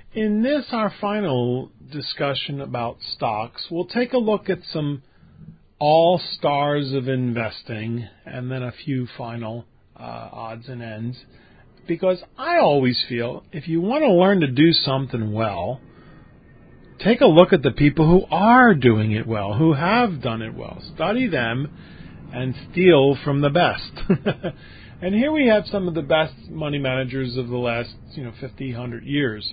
In this, our final discussion about stocks, we'll take a look at some all-stars of investing and then a few final odds and ends. Because I always feel if you want to learn to do something well, take a look at the people who are doing it well, who have done it well. Study them and steal from the best. And here we have some of the best money managers of the last 50, 100 years.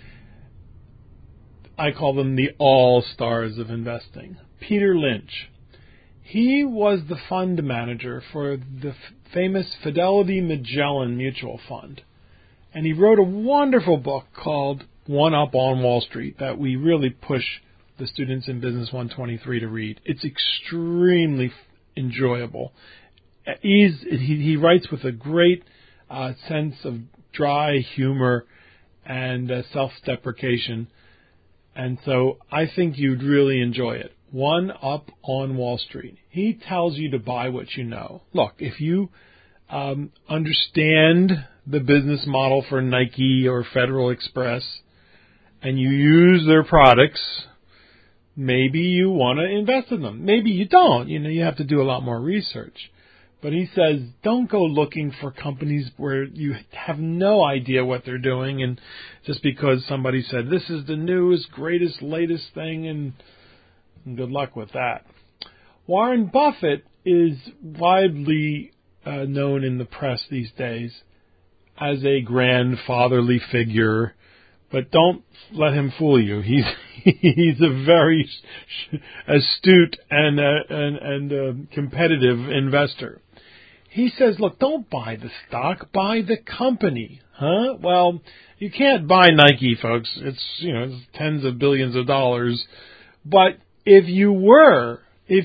I call them the all-stars of investing. Peter Lynch. He was the fund manager for the famous Fidelity Magellan Mutual Fund. And he wrote a wonderful book called One Up on Wall Street that we really push the students in Business 123 to read. It's extremely enjoyable. He writes with a great sense of dry humor and self-deprecation. And so I think you'd really enjoy it. One Up on Wall Street. He tells you to buy what you know. Look, if you understand the business model for Nike or Federal Express and you use their products, maybe you want to invest in them. Maybe you don't. You have to do a lot more research. But he says, don't go looking for companies where you have no idea what they're doing, and just because somebody said, this is the newest, greatest, latest thing, and good luck with that. Warren Buffett is widely known in the press these days as a grandfatherly figure, but don't let him fool you. He's a very astute and competitive investor. He says, look, don't buy the stock, buy the company. Huh? Well, you can't buy Nike, folks. It's tens of billions of dollars. But if you were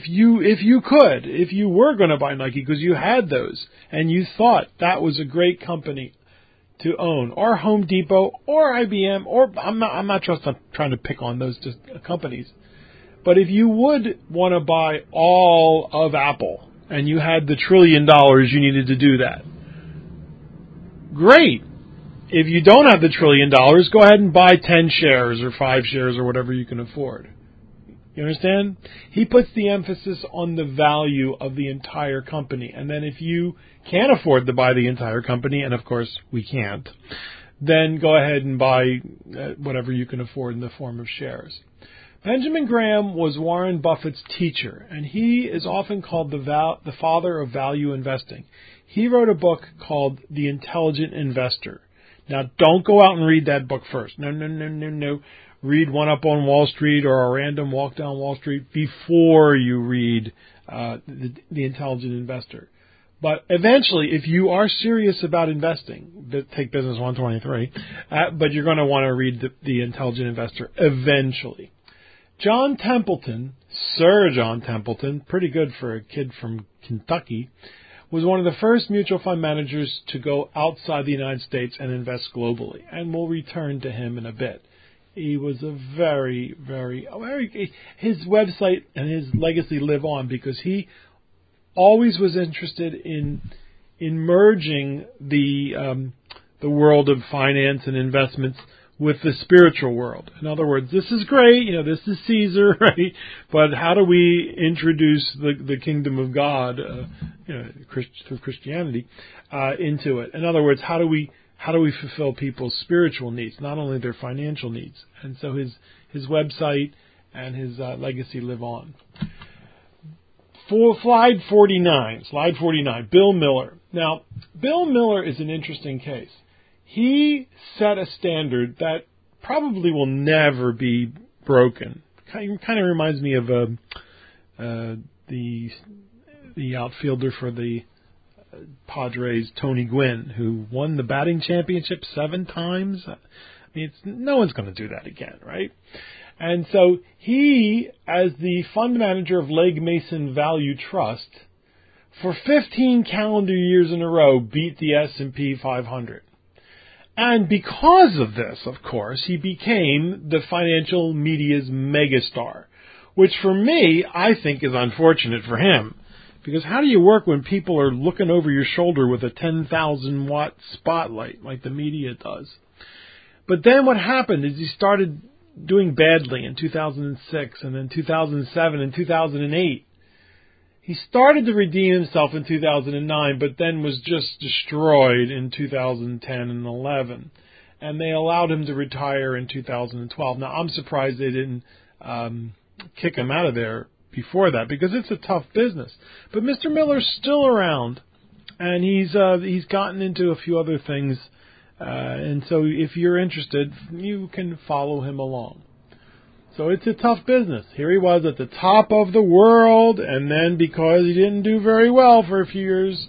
going to buy Nike because you had those and you thought that was a great company to own, or Home Depot, or IBM, or I'm not trying to pick on those just companies, but if you would want to buy all of Apple and you had the $1 trillion you needed to do that, great. If you don't have the $1 trillion, go ahead and buy 10 shares or 5 shares or whatever you can afford. You understand? He puts the emphasis on the value of the entire company. And then if you can't afford to buy the entire company, and of course we can't, then go ahead and buy whatever you can afford in the form of shares. Benjamin Graham was Warren Buffett's teacher, and he is often called the father of value investing. He wrote a book called The Intelligent Investor. Now, don't go out and read that book first. No. Read One Up on Wall Street or A Random Walk Down Wall Street before you read The Intelligent Investor. But eventually, if you are serious about investing, take Business 123, but you're going to want to read the Intelligent Investor eventually. John Templeton, Sir John Templeton, pretty good for a kid from Kentucky, was one of the first mutual fund managers to go outside the United States and invest globally. And we'll return to him in a bit. He was a very, his website and his legacy live on because he always was interested in merging the world of finance and investments with the spiritual world. In other words, this is great, this is Caesar, right? But how do we introduce the kingdom of God, through Christianity, into it? In other words, how do we fulfill people's spiritual needs, not only their financial needs? And so his website and his legacy live on. For slide 49, Bill Miller. Now, Bill Miller is an interesting case. He set a standard that probably will never be broken. Kind of reminds me of the outfielder for the Padres, Tony Gwynn, who won the batting championship 7 times. I mean, no one's going to do that again, right? And so he, as the fund manager of Legg Mason Value Trust, for 15 calendar years in a row, beat the S&P 500. And because of this, of course, he became the financial media's megastar, which for me, I think is unfortunate for him. Because how do you work when people are looking over your shoulder with a 10,000-watt spotlight like the media does? But then what happened is he started doing badly in 2006 and then 2007 and 2008. He started to redeem himself in 2009, but then was just destroyed in 2010 and 11. And they allowed him to retire in 2012. Now, I'm surprised they didn't kick him out of there before that, because it's a tough business. But Mr. Miller's still around, and he's gotten into a few other things. And so if you're interested, you can follow him along. So it's a tough business. Here he was at the top of the world, and then because he didn't do very well for a few years,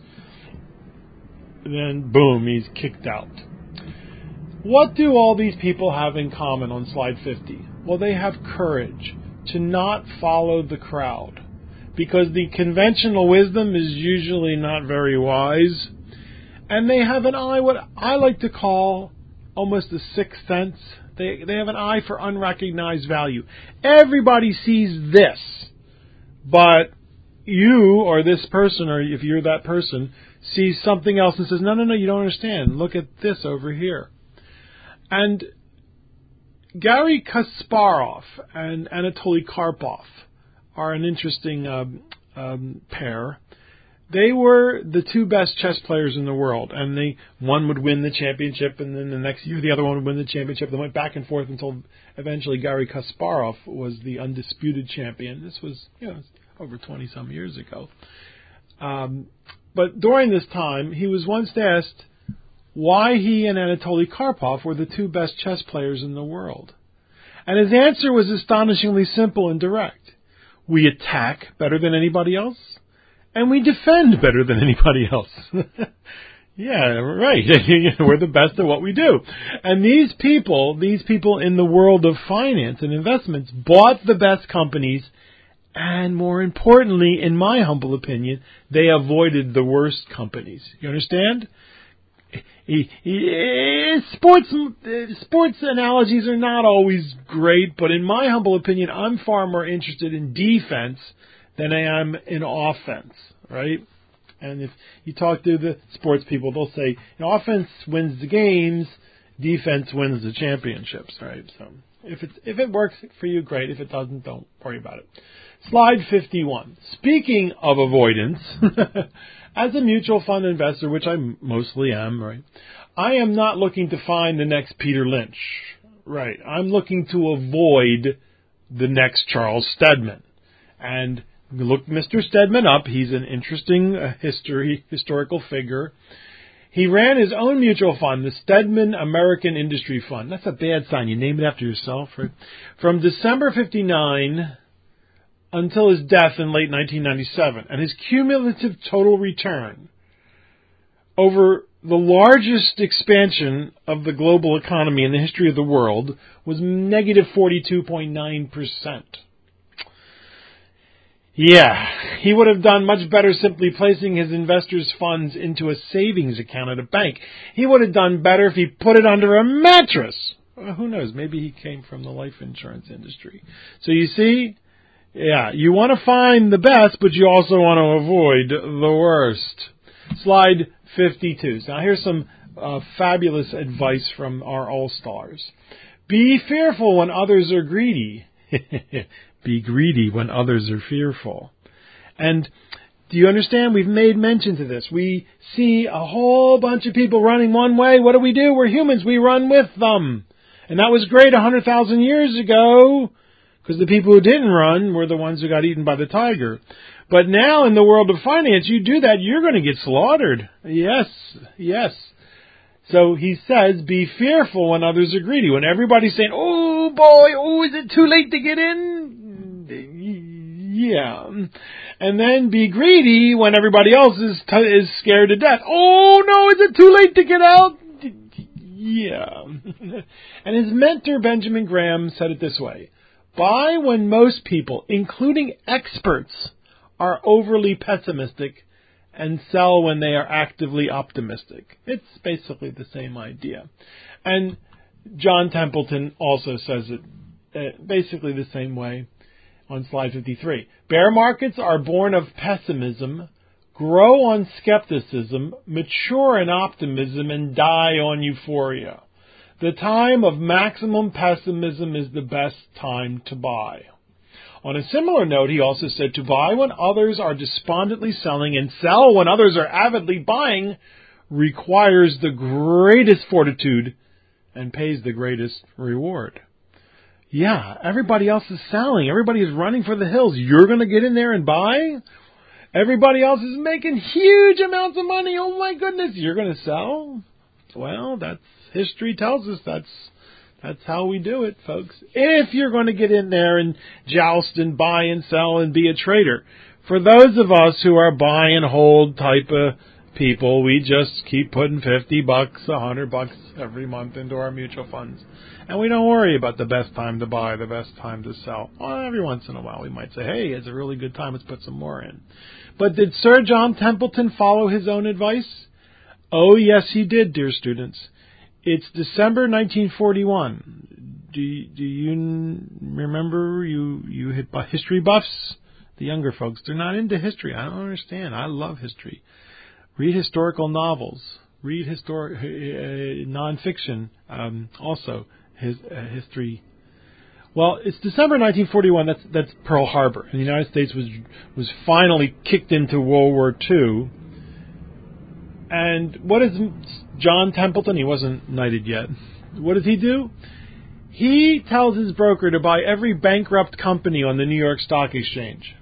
then boom, he's kicked out. What do all these people have in common on slide 50? Well, they have courage to not follow the crowd, because the conventional wisdom is usually not very wise, and they have an eye, what I like to call almost a sixth sense. They have an eye for unrecognized value. Everybody sees this, but you or this person, or if you're that person, sees something else and says, no, you don't understand. Look at this over here. And Garry Kasparov and Anatoly Karpov are an interesting pair. They were the two best chess players in the world, and one would win the championship, and then the next year the other one would win the championship. They went back and forth until eventually Garry Kasparov was the undisputed champion. This was, over 20-some years ago. But during this time, he was once asked why he and Anatoly Karpov were the two best chess players in the world. And his answer was astonishingly simple and direct. We attack better than anybody else, and we defend better than anybody else. Yeah, right. We're the best at what we do. And these people in the world of finance and investments bought the best companies, and more importantly, in my humble opinion, they avoided the worst companies. You understand? Sports analogies are not always great, but in my humble opinion, I'm far more interested in defense than I am in offense, right? And if you talk to the sports people, they'll say, offense wins the games, defense wins the championships, right? So if it works for you, great. If it doesn't, don't worry about it. Slide 51. Speaking of avoidance, as a mutual fund investor, which I mostly am, right, I am not looking to find the next Peter Lynch, right? I'm looking to avoid the next Charles Steadman. And look Mr. Steadman up. He's an interesting historical figure. He ran his own mutual fund, the Steadman American Industry Fund. That's a bad sign. You name it after yourself, right? From December 59 until his death in late 1997. And his cumulative total return over the largest expansion of the global economy in the history of the world was negative 42.9%. Yeah, he would have done much better simply placing his investors' funds into a savings account at a bank. He would have done better if he put it under a mattress. Well, who knows? Maybe he came from the life insurance industry. So you see, yeah, you want to find the best, but you also want to avoid the worst. Slide 52. Now here's some fabulous advice from our all-stars. Be fearful when others are greedy. Be greedy when others are fearful. And do you understand? We've made mention to this. We see a whole bunch of people running one way. What do? We're humans. We run with them. And that was great 100,000 years ago, because the people who didn't run were the ones who got eaten by the tiger. But now in the world of finance, you do that, you're going to get slaughtered. Yes. So he says, be fearful when others are greedy. When everybody's saying, oh boy, is it too late to get in? Yeah. And then be greedy when everybody else is scared to death. Oh no, is it too late to get out? Yeah. And his mentor, Benjamin Graham, said it this way. Buy when most people, including experts, are overly pessimistic, and sell when they are actively optimistic. It's basically the same idea. And John Templeton also says it basically the same way on slide 53. Bear markets are born of pessimism, grow on skepticism, mature in optimism, and die on euphoria. The time of maximum pessimism is the best time to buy. On a similar note, he also said to buy when others are despondently selling and sell when others are avidly buying requires the greatest fortitude and pays the greatest reward. Yeah, everybody else is selling. Everybody is running for the hills. You're going to get in there and buy? Everybody else is making huge amounts of money. Oh my goodness, you're going to sell? Well, history tells us that's how we do it, folks. If you're going to get in there and joust and buy and sell and be a trader. For those of us who are buy and hold type of people, we just keep putting $50, $100 every month into our mutual funds. And we don't worry about the best time to buy, the best time to sell. Well, every once in a while we might say, hey, it's a really good time, let's put some more in. But did Sir John Templeton follow his own advice? Oh, yes, he did, dear students. It's December 1941. Do you remember you hit history buffs? The younger folks, they're not into history. I don't understand. I love history. Read historical novels. Read nonfiction. Also, history. Well, it's December 1941. That's Pearl Harbor, and the United States was finally kicked into World War II. And what is John Templeton? He wasn't knighted yet. What does he do? He tells his broker to buy every bankrupt company on the New York Stock Exchange.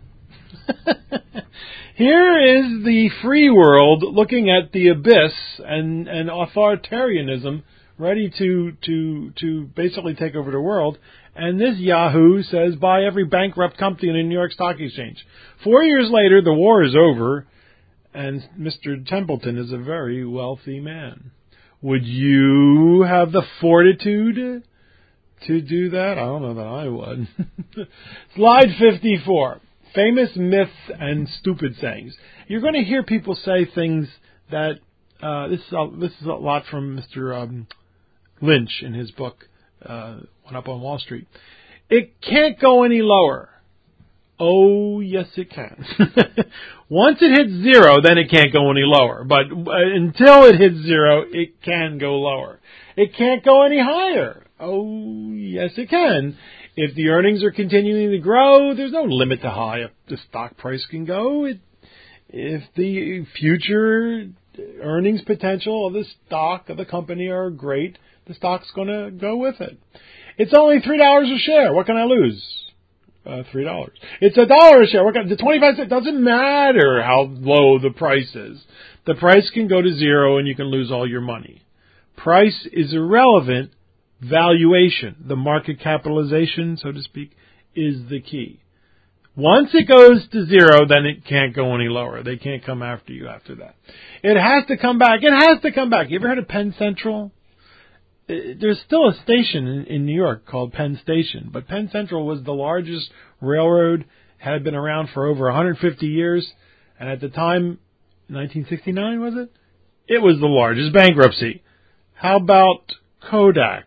Here is the free world looking at the abyss and authoritarianism ready to basically take over the world. And this Yahoo says buy every bankrupt company on the New York Stock Exchange. 4 years later, the war is over, and Mr. Templeton is a very wealthy man. Would you have the fortitude to do that? I don't know that I would. Slide 54. Famous myths and stupid sayings. You're going to hear people say things that this is a lot from Mr. Lynch in his book One Up on Wall Street. It can't go any lower. Oh, yes, it can. Once it hits zero, then it can't go any lower. But until it hits zero, it can go lower. It can't go any higher. Oh, yes, it can. If the earnings are continuing to grow, there's no limit to how high the stock price can go. If the future earnings potential of the stock of the company are great, the stock's going to go with it. It's only $3 a share. What can I lose? $3. It's $1 a share. The 25 cents doesn't matter how low the price is. The price can go to zero and you can lose all your money. Price is irrelevant. Valuation, the market capitalization, so to speak, is the key. Once it goes to zero, then it can't go any lower. They can't come after you after that. It has to come back. It has to come back. You ever heard of Penn Central? There's still a station in New York called Penn Station, but Penn Central was the largest railroad, had been around for over 150 years, and at the time, 1969 was it? It was the largest bankruptcy. How about Kodak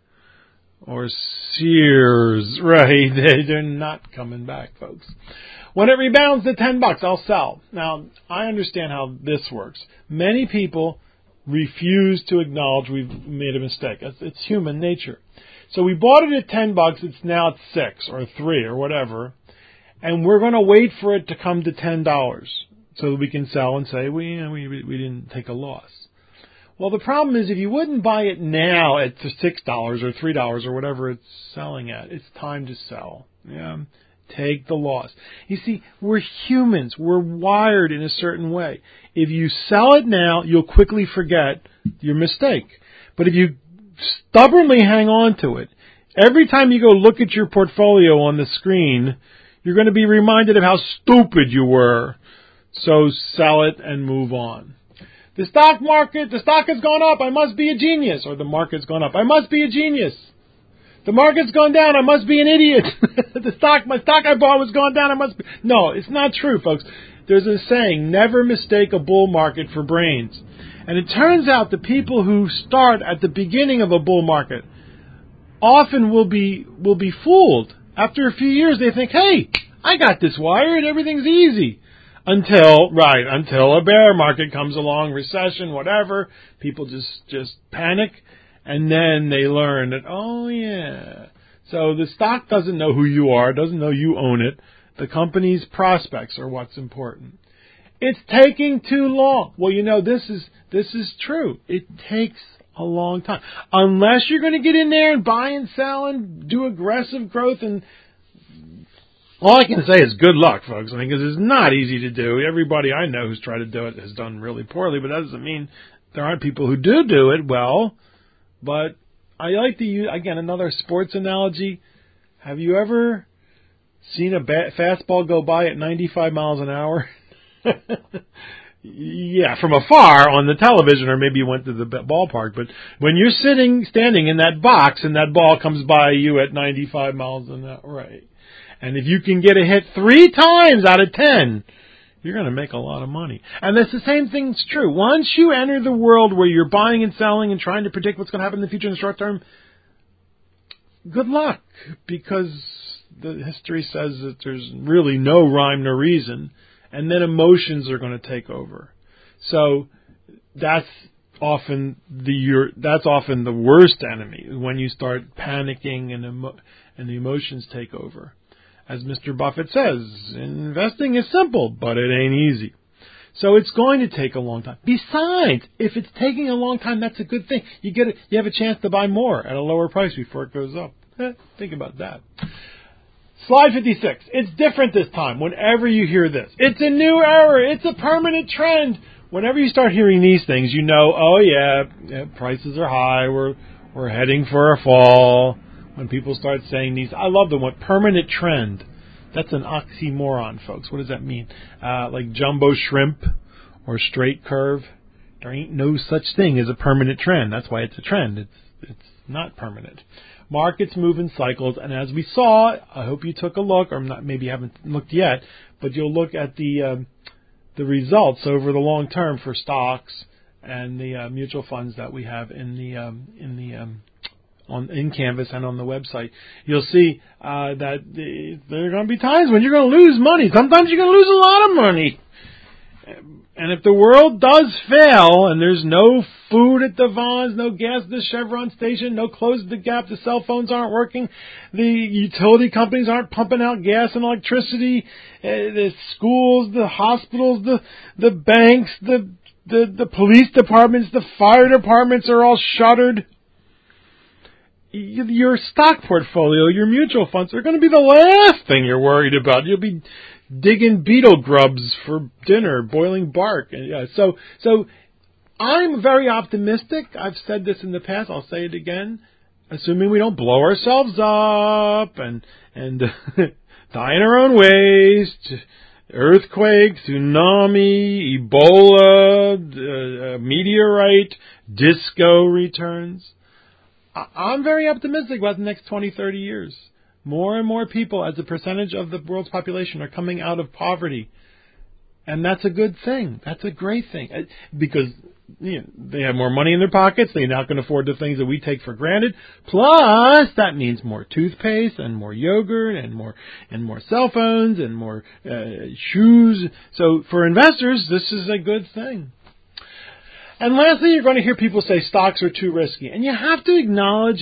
or Sears? Right, they're not coming back, folks. When it rebounds to $10, I'll sell. Now, I understand how this works. Many people refuse to acknowledge we've made a mistake. It's human nature. So we bought it at $10. It's now at $6 or $3 or whatever, and we're going to wait for it to come to $10 so that we can sell and say we didn't take a loss. Well, the problem is if you wouldn't buy it now at $6 or $3 or whatever it's selling at, it's time to sell. Yeah, take the loss. You see, we're humans. We're wired in a certain way. If you sell it now, you'll quickly forget your mistake. But if you stubbornly hang on to it, every time you go look at your portfolio on the screen, you're going to be reminded of how stupid you were. So sell it and move on. The stock has gone up, I must be a genius. Or the market's gone up, I must be a genius. The market's gone down, I must be an idiot. My stock I bought was gone down, I must be. No, it's not true, folks. There's a saying, never mistake a bull market for brains. And it turns out the people who start at the beginning of a bull market often will be fooled. After a few years, they think, hey, I got this wired, everything's easy. Until a bear market comes along, recession, whatever, people just panic, And then they learn that, oh, yeah. So the stock doesn't know who you are, doesn't know you own it. The company's prospects are what's important. It's taking too long. Well, this is true. It takes a long time. Unless you're going to get in there and buy and sell and do aggressive growth. And all I can say is good luck, folks. I mean, because it's not easy to do. Everybody I know who's tried to do it has done really poorly, but that doesn't mean there aren't people who do it well. But I like to use, again, another sports analogy. Have you ever seen a fastball go by at 95 miles an hour? Yeah, from afar on the television, or maybe you went to the ballpark. But when you're standing in that box and that ball comes by you at 95 miles an hour, right? And if you can get a hit 3 times out of 10, you're going to make a lot of money. And that's the same thing's true. Once you enter the world where you're buying and selling and trying to predict what's going to happen in the future in the short term, good luck, because the history says that there's really no rhyme nor reason. And then emotions are going to take over. So that's often the worst enemy, when you start panicking and the emotions take over. As Mr. Buffett says, investing is simple, but it ain't easy. So it's going to take a long time. Besides, if it's taking a long time, that's a good thing. You have a chance to buy more at a lower price before it goes up. Think about that. Slide 56. It's different this time. Whenever you hear this, it's a new era. It's a permanent trend. Whenever you start hearing these things, you know, oh yeah, prices are high. We're heading for a fall. When people start saying these, I love the one, permanent trend. That's an oxymoron, folks. What does that mean? Like jumbo shrimp or straight curve. There ain't no such thing as a permanent trend. That's why it's a trend. It's not permanent. Markets move in cycles, and as we saw, I hope you took a look, or not, maybe you haven't looked yet, but you'll look at the results over the long term for stocks and the mutual funds that we have in Canvas and on the website. You'll see that there are going to be times when you're going to lose money. Sometimes you're going to lose a lot of money. And if the world does fail, and there's no food at the Vons, no gas at the Chevron station, no clothes at the Gap, the cell phones aren't working, the utility companies aren't pumping out gas and electricity, the schools, the hospitals, the banks, the police departments, the fire departments are all shuttered. Your stock portfolio, your mutual funds are going to be the last thing you're worried about. You'll be digging beetle grubs for dinner, boiling bark. So I'm very optimistic. I've said this in the past. I'll say it again. Assuming we don't blow ourselves up and die in our own waste, earthquake, tsunami, Ebola, meteorite, disco returns. I'm very optimistic about the next 20, 30 years. More and more people, as a percentage of the world's population, are coming out of poverty. And that's a good thing. That's a great thing. Because they have more money in their pockets. They're not going to afford the things that we take for granted. Plus, that means more toothpaste and more yogurt and more cell phones and more shoes. So for investors, this is a good thing. And lastly, you're going to hear people say stocks are too risky, and you have to acknowledge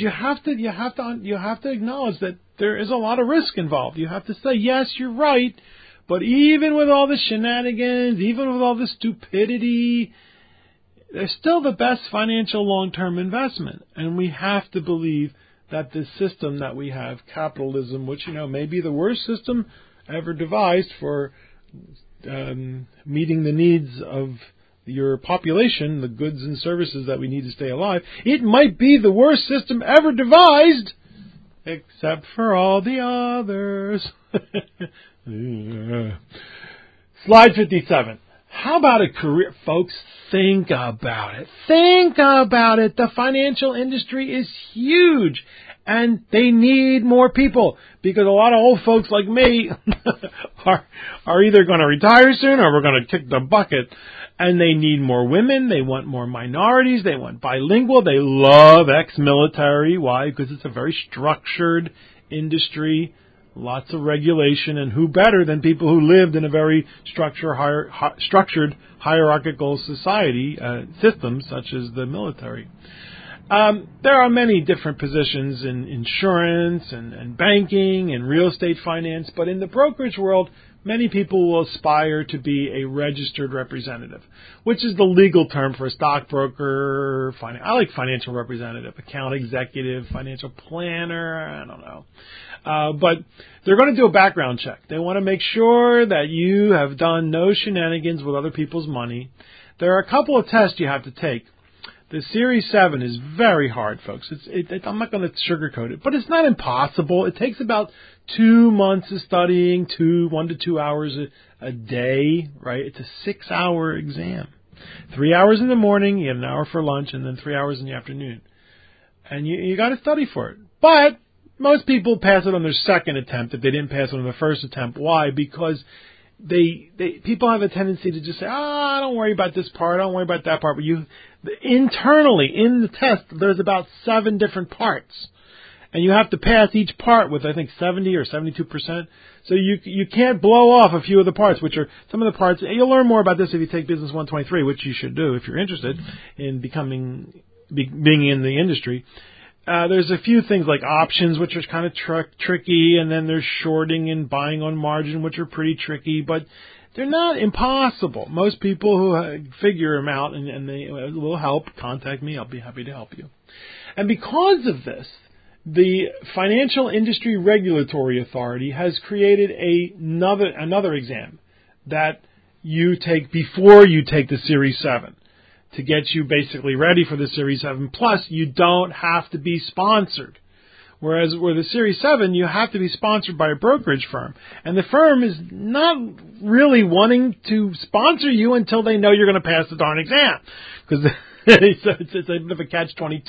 that there is a lot of risk involved. You have to say, yes, you're right, but even with all the shenanigans, even with all the stupidity, they're still the best financial long-term investment. And we have to believe that this system that we have, capitalism, which may be the worst system ever devised for meeting the needs of your population, the goods and services that we need to stay alive, it might be the worst system ever devised, except for all the others. Slide 57. How about a career? Folks, think about it. Think about it. The financial industry is huge, and they need more people, because a lot of old folks like me are either going to retire soon or we're going to kick the bucket. And they need more women. They want more minorities. They want bilingual. They love ex-military. Why? Because it's a very structured industry, lots of regulation, and who better than people who lived in a very structured hierarchical society system such as the military. There are many different positions in insurance and banking and real estate finance, but in the brokerage world, many people will aspire to be a registered representative, which is the legal term for a stockbroker. I like financial representative, account executive, financial planner. I don't know. But they're going to do a background check. They want to make sure that you have done no shenanigans with other people's money. There are a couple of tests you have to take. The Series 7 is very hard, folks. I'm not going to sugarcoat it, but it's not impossible. It takes about 2 months of studying, 1 to 2 hours a day, right? It's a 6-hour exam. 3 hours in the morning, you get an hour for lunch, and then 3 hours in the afternoon. And you got to study for it. But most people pass it on their second attempt if they didn't pass it on the first attempt. Why? Because people have a tendency to just say, don't worry about this part, don't worry about that part. But internally, in the test, there's about 7 different parts. And you have to pass each part with, I think, 70 or 72%. So you can't blow off a few of the parts, which are some of the parts. You'll learn more about this if you take Business 123, which you should do if you're interested in being in the industry. There's a few things like options, which are kind of tricky, and then there's shorting and buying on margin, which are pretty tricky, but they're not impossible. Most people who figure them out and they will help, contact me. I'll be happy to help you. And because of this, the Financial Industry Regulatory Authority has created another exam that you take before you take the Series 7. To get you basically ready for the Series 7. Plus, you don't have to be sponsored. Whereas with the Series 7, you have to be sponsored by a brokerage firm. And the firm is not really wanting to sponsor you until they know you're going to pass the darn exam. Because it's a bit of a catch-22.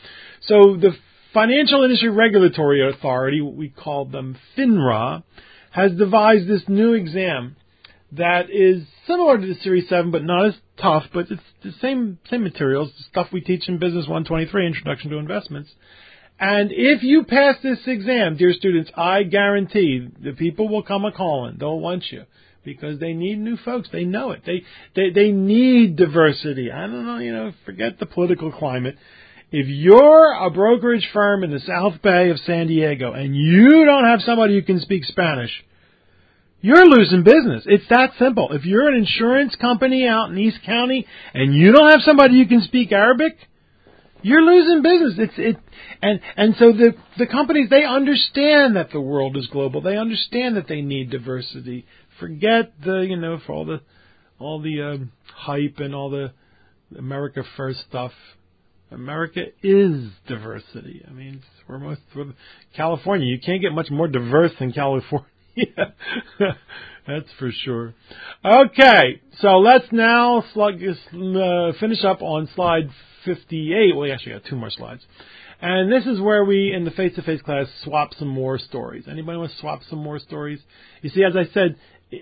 So the Financial Industry Regulatory Authority, we call them FINRA, has devised this new exam that is similar to the Series 7, but not as tough, but it's the same materials, the stuff we teach in Business 123, Introduction to Investments. And if you pass this exam, dear students, I guarantee the people will come a-calling. They'll want you because they need new folks. They know it. They need diversity. I don't know, forget the political climate. If you're a brokerage firm in the South Bay of San Diego and you don't have somebody who can speak Spanish, you're losing business. It's that simple. If you're an insurance company out in East County and you don't have somebody who can speak Arabic, you're losing business. And so the companies, they understand that the world is global. They understand that they need diversity. Forget for all the hype and all the America First stuff. America is diversity. I mean, we're California. You can't get much more diverse than California. Yeah, that's for sure. Okay, so let's now finish up on slide 58. Well, we actually got 2 more slides. And this is where we, in the face-to-face class, swap some more stories. Anybody want to swap some more stories? You see, as I said,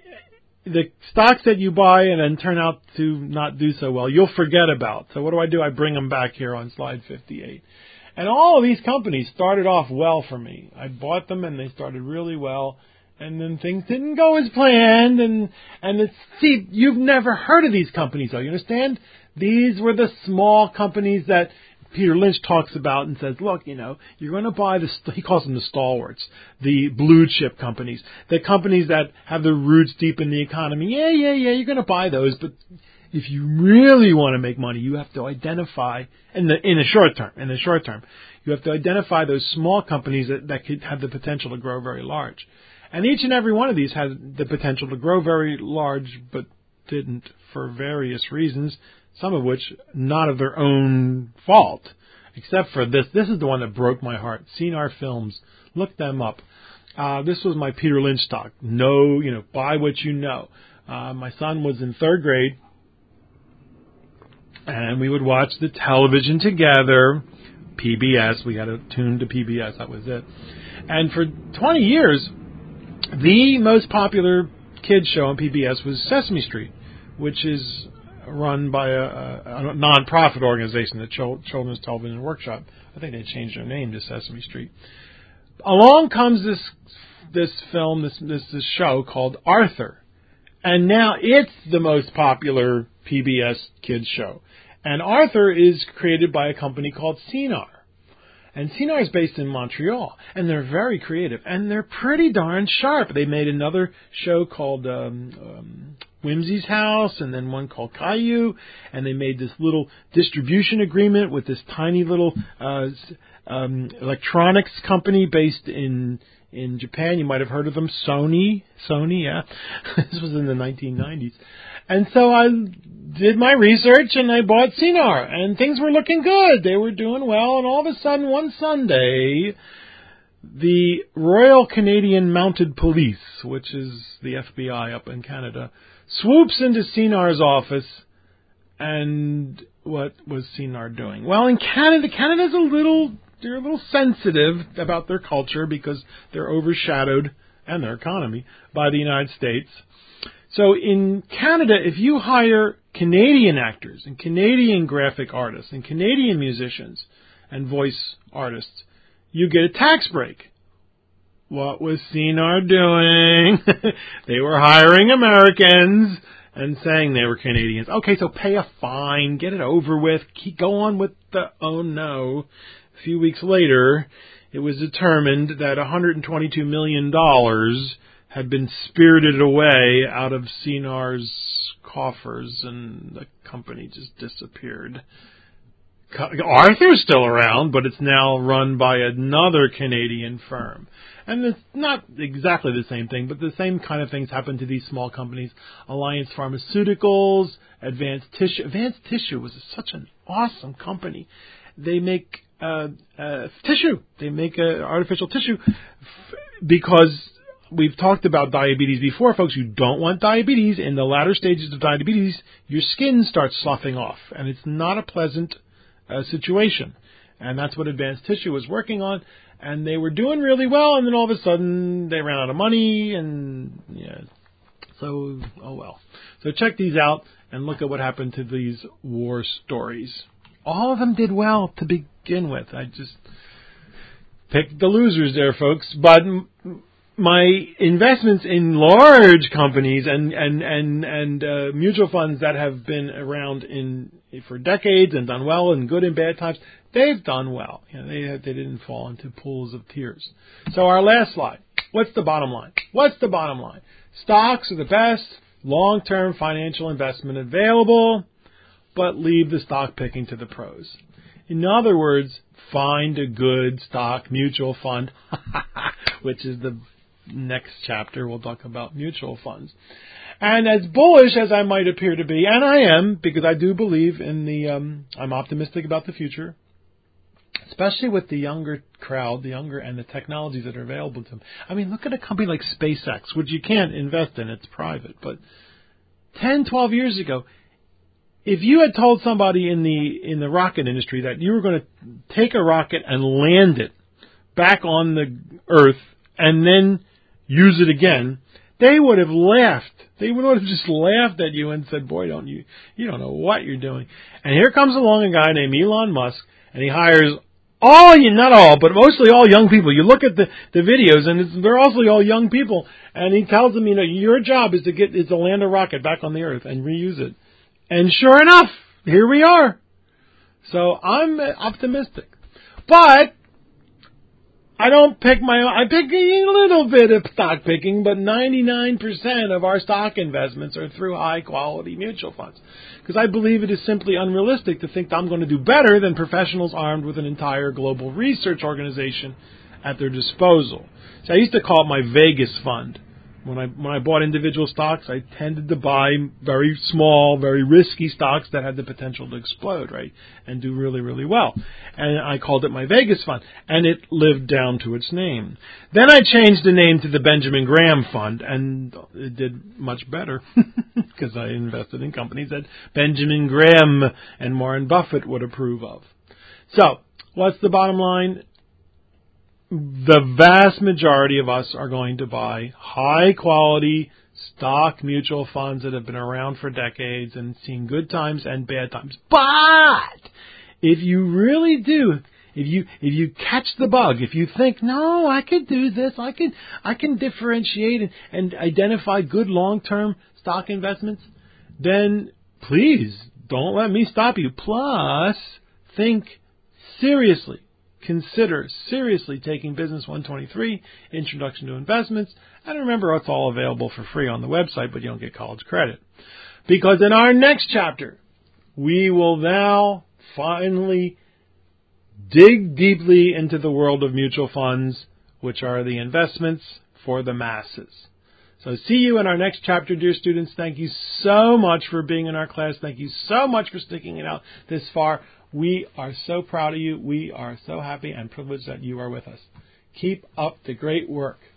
the stocks that you buy and then turn out to not do so well, you'll forget about. So what do? I bring them back here on slide 58. And all of these companies started off well for me. I bought them and they started really well. And then things didn't go as planned, see, you've never heard of these companies, though. You understand? These were the small companies that Peter Lynch talks about and says, look, you're going to buy he calls them the stalwarts, the blue chip companies, the companies that have their roots deep in the economy. Yeah, you're going to buy those, but if you really want to make money, you have to identify, in the short term, you have to identify those small companies that could have the potential to grow very large. And each and every one of these has the potential to grow very large, but didn't for various reasons, some of which not of their own fault, except for this. This is the one that broke my heart. CNR Films. Look them up. This was my Peter Lynch stock. Buy what you know. My son was in 3rd grade, and we would watch the television together. PBS. We got tuned to PBS. That was it. And for 20 years, the most popular kids show on PBS was Sesame Street, which is run by a non-profit organization, the Children's Television Workshop. I think they changed their name to Sesame Street. Along comes this film, this show called Arthur, and now it's the most popular PBS kids show. And Arthur is created by a company called CNR. And CNR is based in Montreal, and they're very creative, and they're pretty darn sharp. They made another show called Whimsy's House, and then one called Caillou, and they made this little distribution agreement with this tiny little electronics company based in Japan. You might have heard of them, Sony, yeah. This was in the 1990s. And so I did my research and I bought CNR, and things were looking good. They were doing well, and all of a sudden one Sunday, the Royal Canadian Mounted Police, which is the FBI up in Canada, swoops into CNR's office. And what was CNR doing? Well, in Canada, they're a little sensitive about their culture because they're overshadowed, and their economy, by the United States. So in Canada, if you hire Canadian actors and Canadian graphic artists and Canadian musicians and voice artists, you get a tax break. What was CNR doing? They were hiring Americans and saying they were Canadians. Okay, so pay a fine, get it over with, go on with the oh no. A few weeks later, it was determined that $122 million had been spirited away out of CNR's coffers, and the company just disappeared. Arthur's still around, but it's now run by another Canadian firm. And it's not exactly the same thing, but the same kind of things happen to these small companies. Alliance Pharmaceuticals, Advanced Tissue. Advanced Tissue was such an awesome company. They make tissue. They make artificial tissue because we've talked about diabetes before, folks. You don't want diabetes. In the latter stages of diabetes, your skin starts sloughing off, and it's not a pleasant situation. And that's what Advanced Tissue was working on, and they were doing really well, and then all of a sudden they ran out of money, and so, oh well. So check these out and look at what happened to these war stories. All of them did well to begin with. I just picked the losers there, folks. But my investments in large companies and mutual funds that have been around for decades and done well in good and bad times, they've done well. They didn't fall into pools of tears. So our last slide. What's the bottom line? What's the bottom line? Stocks are the best long-term financial investment available, but leave the stock picking to the pros. In other words, find a good stock mutual fund, which is the next chapter. We'll talk about mutual funds. And as bullish as I might appear to be, and I am, because I do believe in I'm optimistic about the future, especially with the younger crowd, and the technologies that are available to them. I mean, look at a company like SpaceX, which you can't invest in, it's private. But 10, 12 years ago, if you had told somebody in the rocket industry that you were going to take a rocket and land it back on the Earth and then use it again, they would have laughed. They would have just laughed at you and said, boy, you don't know what you're doing. And here comes along a guy named Elon Musk, and he hires not all, but mostly all young people. You look at the videos, and they're also all young people. And he tells them, your job is to land a rocket back on the Earth and reuse it. And sure enough, here we are. So I'm optimistic. But I pick a little bit of stock picking, but 99% of our stock investments are through high quality mutual funds. Because I believe it is simply unrealistic to think that I'm going to do better than professionals armed with an entire global research organization at their disposal. So I used to call it my Vegas fund. When I bought individual stocks, I tended to buy very small, very risky stocks that had the potential to explode, right, and do really, really well. And I called it my Vegas fund, and it lived down to its name. Then I changed the name to the Benjamin Graham Fund, and it did much better because I invested in companies that Benjamin Graham and Warren Buffett would approve of. So, what's the bottom line? The vast majority of us are going to buy high-quality stock mutual funds that have been around for decades and seen good times and bad times. But if you really do, if you catch the bug, if you think, no, I could do this, I can differentiate and identify good long-term stock investments, then please don't let me stop you. Plus, consider seriously taking Business 123, Introduction to Investments. And remember, it's all available for free on the website, but you don't get college credit. Because in our next chapter, we will now finally dig deeply into the world of mutual funds, which are the investments for the masses. So see you in our next chapter, dear students. Thank you so much for being in our class. Thank you so much for sticking it out this far. We are so proud of you. We are so happy and privileged that you are with us. Keep up the great work.